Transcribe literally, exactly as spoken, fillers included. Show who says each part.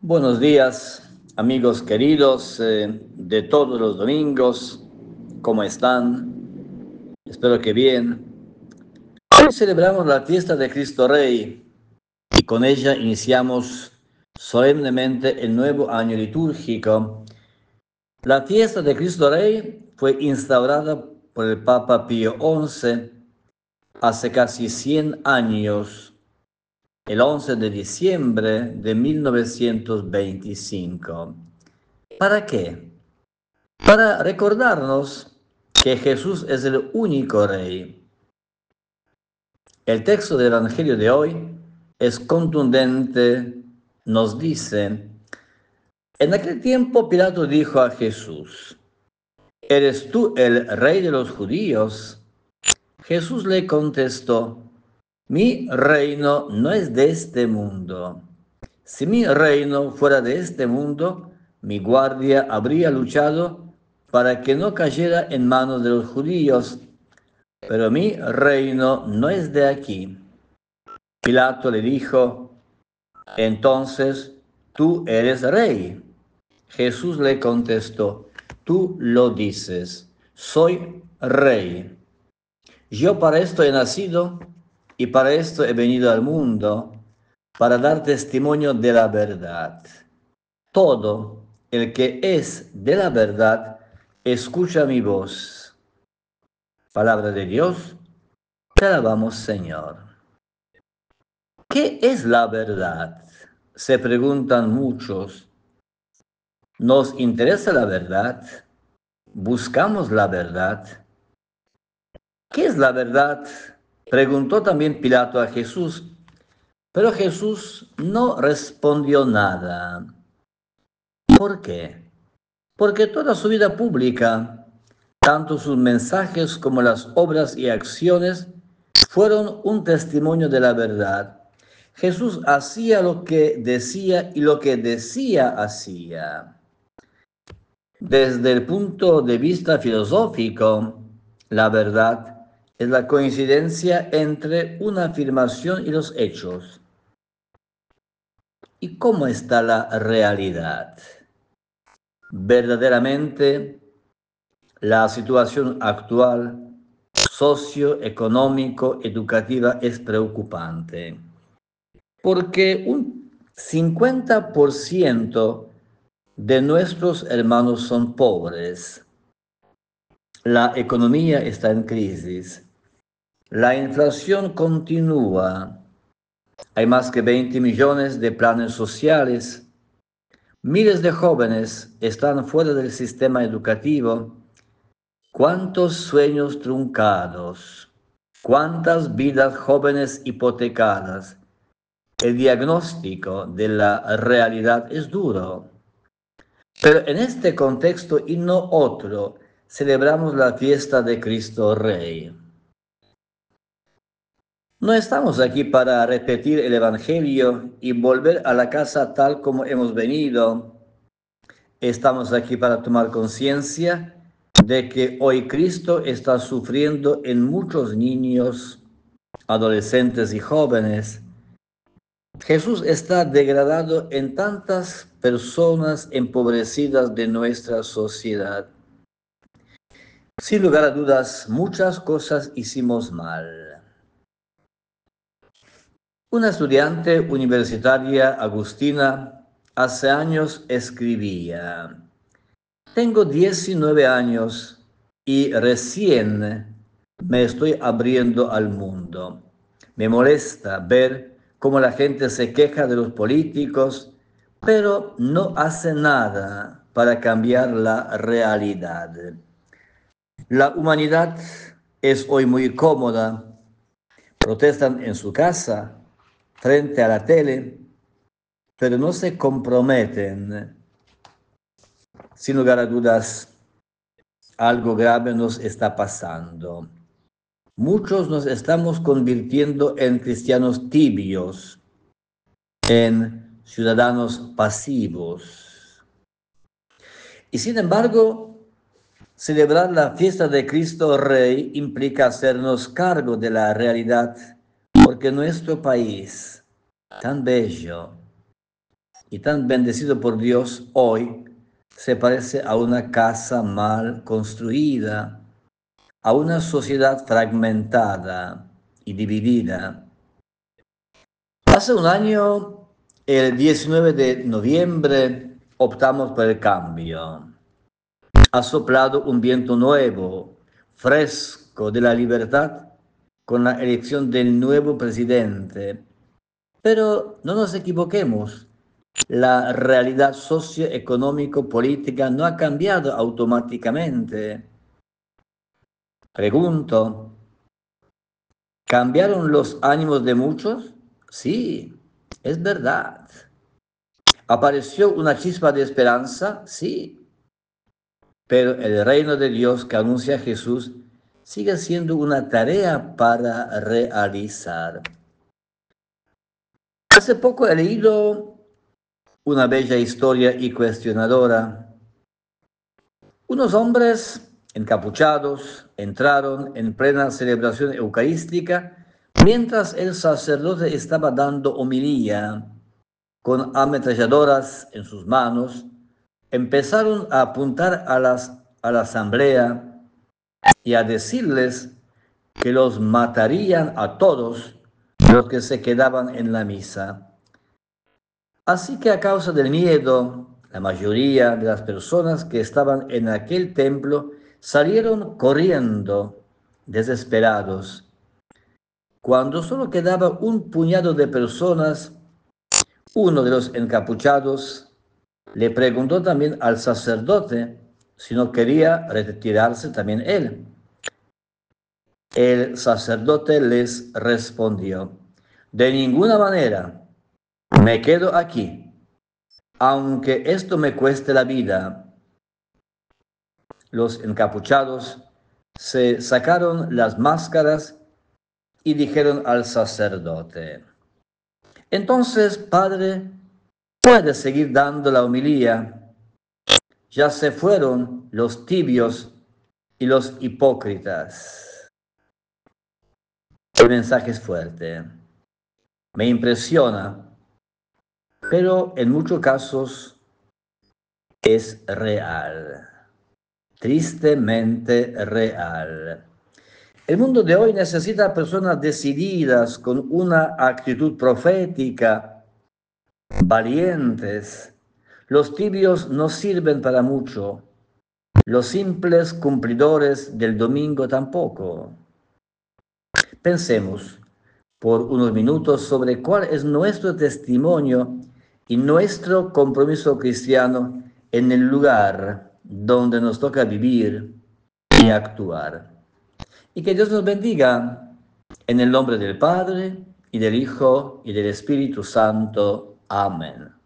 Speaker 1: Buenos días, amigos queridos eh, de todos los domingos. ¿Cómo están? Espero que bien. Hoy celebramos la fiesta de Cristo Rey y con ella iniciamos solemnemente el nuevo año litúrgico. La fiesta de Cristo Rey fue instaurada por el Papa Pío once hace casi cien años, el once de diciembre de mil novecientos veinticinco. ¿Para qué? Para recordarnos que Jesús es el único Rey. El texto del Evangelio de hoy es contundente, nos dice: en aquel tiempo Pilato dijo a Jesús: ¿eres tú el Rey de los judíos? Jesús le contestó: mi reino no es de este mundo. Si mi reino fuera de este mundo, mi guardia habría luchado para que no cayera en manos de los judíos, pero mi reino no es de aquí. Pilato le dijo: entonces, ¿tú eres rey? Jesús le contestó: tú lo dices, soy rey. Yo para esto he nacido y para esto he venido al mundo, para dar testimonio de la verdad. Todo el que es de la verdad escucha mi voz. Palabra de Dios, te alabamos, Señor. ¿Qué es la verdad? Se preguntan muchos. ¿Nos interesa la verdad? ¿Buscamos la verdad? ¿Qué es la verdad? Preguntó también Pilato a Jesús, pero Jesús no respondió nada. ¿Por qué? Porque toda su vida pública, tanto sus mensajes como las obras y acciones, fueron un testimonio de la verdad. Jesús hacía lo que decía y lo que decía hacía. Desde el punto de vista filosófico, la verdad es la coincidencia entre una afirmación y los hechos. ¿Y cómo está la realidad? Verdaderamente, la situación actual socioeconómico-educativa es preocupante, porque un cincuenta por ciento de nuestros hermanos son pobres. La economía está en crisis. La inflación continúa. Hay más que veinte millones de planes sociales. Miles de jóvenes están fuera del sistema educativo. ¿Cuántos sueños truncados? ¿Cuántas vidas jóvenes hipotecadas? El diagnóstico de la realidad es duro. Pero en este contexto y no otro, celebramos la fiesta de Cristo Rey. No estamos aquí para repetir el Evangelio y volver a la casa tal como hemos venido. Estamos aquí para tomar conciencia de que hoy Cristo está sufriendo en muchos niños, adolescentes y jóvenes. Jesús está degradado en tantas personas empobrecidas de nuestra sociedad. Sin lugar a dudas, muchas cosas hicimos mal. Una estudiante universitaria, Agustina, hace años escribía: tengo diecinueve años y recién me estoy abriendo al mundo. Me molesta ver cómo la gente se queja de los políticos, pero no hace nada para cambiar la realidad. La humanidad es hoy muy cómoda. Protestan en su casa, frente a la tele, pero no se comprometen. Sin lugar a dudas, algo grave nos está pasando. Muchos nos estamos convirtiendo en cristianos tibios, en ciudadanos pasivos. Y sin embargo, celebrar la fiesta de Cristo Rey implica hacernos cargo de la realidad, porque nuestro país, tan bello, y tan bendecido por Dios hoy se parece a una casa mal construida, a una sociedad fragmentada y dividida. Hace un año, el diecinueve de noviembre, optamos por el cambio. Ha soplado un viento nuevo, fresco de la libertad, con la elección del nuevo presidente. Pero no nos equivoquemos, la realidad socioeconómico-política no ha cambiado automáticamente. Pregunto, ¿cambiaron los ánimos de muchos? Sí, es verdad. ¿Apareció una chispa de esperanza? Sí. Pero el reino de Dios que anuncia Jesús sigue siendo una tarea para realizar. Hace poco he leído una bella historia y cuestionadora. Unos hombres encapuchados entraron en plena celebración eucarística mientras el sacerdote estaba dando homilía. Con ametralladoras en sus manos, empezaron a apuntar a, las, a la asamblea y a decirles que los matarían a todos los que se quedaban en la misa. Así que a causa del miedo, la mayoría de las personas que estaban en aquel templo salieron corriendo, desesperados. Cuando solo quedaba un puñado de personas, uno de los encapuchados le preguntó también al sacerdote si no quería retirarse también él. El sacerdote les respondió: de ninguna manera, me quedo aquí, aunque esto me cueste la vida. Los encapuchados se sacaron las máscaras y dijeron al sacerdote: entonces, padre, puede seguir dando la homilía. Ya se fueron los tibios y los hipócritas. El mensaje es fuerte, me impresiona, pero en muchos casos es real, tristemente real. El mundo de hoy necesita personas decididas, con una actitud profética, valientes. Los tibios no sirven para mucho, los simples cumplidores del domingo tampoco. Pensemos por unos minutos sobre cuál es nuestro testimonio y nuestro compromiso cristiano en el lugar donde nos toca vivir y actuar. Y que Dios nos bendiga en el nombre del Padre, y del Hijo, y del Espíritu Santo. Amén.